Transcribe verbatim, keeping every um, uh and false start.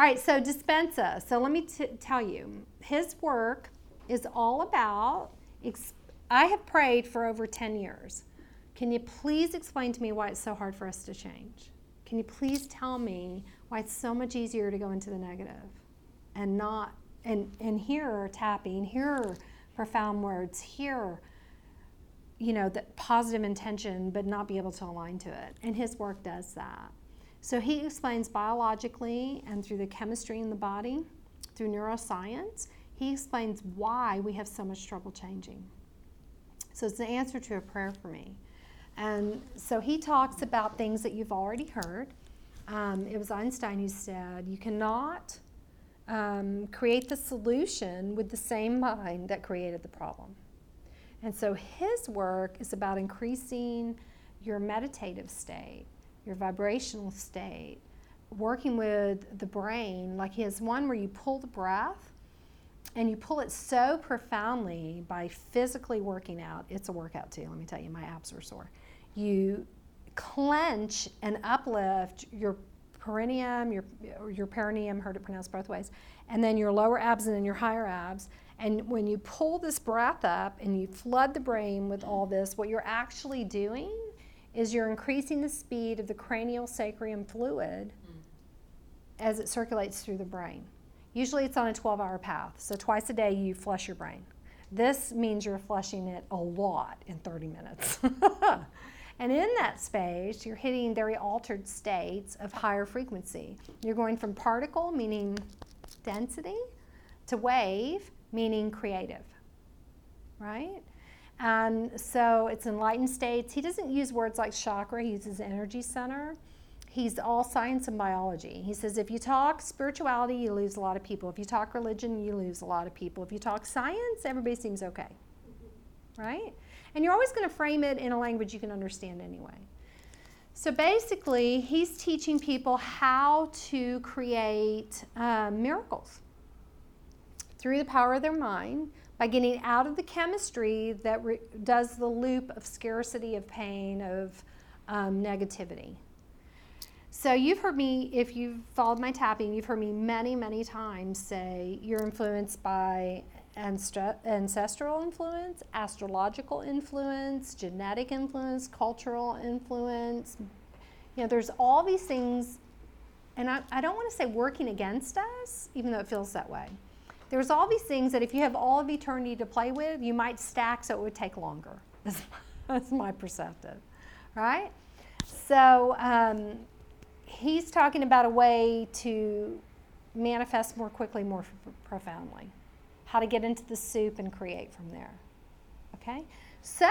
All right, so Dispenza. So let me t- tell you, his work is all about, ex- I have prayed for over ten years. Can you please explain to me why it's so hard for us to change? Can you please tell me why it's so much easier to go into the negative and not, and, and hear tapping, hear profound words, hear, you know, the positive intention, but not be able to align to it. And his work does that. So he explains biologically and through the chemistry in the body, through neuroscience, he explains why we have so much trouble changing. So it's the answer to a prayer for me. And so he talks about things that you've already heard. Um, it was Einstein who said, you cannot um, create the solution with the same mind that created the problem. And so his work is about increasing your meditative state, your vibrational state, working with the brain. Like he has one where you pull the breath, and you pull it so profoundly by physically working out. It's a workout too, let me tell you, my abs are sore. You clench and uplift your perineum, your, your perineum, heard it pronounced both ways, and then your lower abs and then your higher abs. And when you pull this breath up and you flood the brain with all this, what you're actually doing is you're increasing the speed of the cranial sacrum fluid as it circulates through the brain. Usually it's on a twelve-hour path, so twice a day you flush your brain. This means you're flushing it a lot in thirty minutes. And in that space, you're hitting very altered states of higher frequency. You're going from particle, meaning density, to wave, meaning creative, right? And so it's enlightened states. He doesn't use words like chakra, he uses energy center. He's all science and biology. He says if you talk spirituality, you lose a lot of people. If you talk religion, you lose a lot of people. If you talk science, everybody seems okay, right? And you're always going to frame it in a language you can understand anyway. So basically, he's teaching people how to create uh, miracles through the power of their mind by getting out of the chemistry that re- does the loop of scarcity, of pain, of um, negativity. So you've heard me, if you've followed my tapping, you've heard me many, many times say you're influenced by ancestral influence, astrological influence, genetic influence, cultural influence. You know, there's all these things, and I, I don't want to say working against us, even though it feels that way. There's all these things that if you have all of eternity to play with, you might stack so it would take longer. That's my perspective, right? So um, he's talking about a way to manifest more quickly, more f- profoundly. How to get into the soup and create from there, okay? So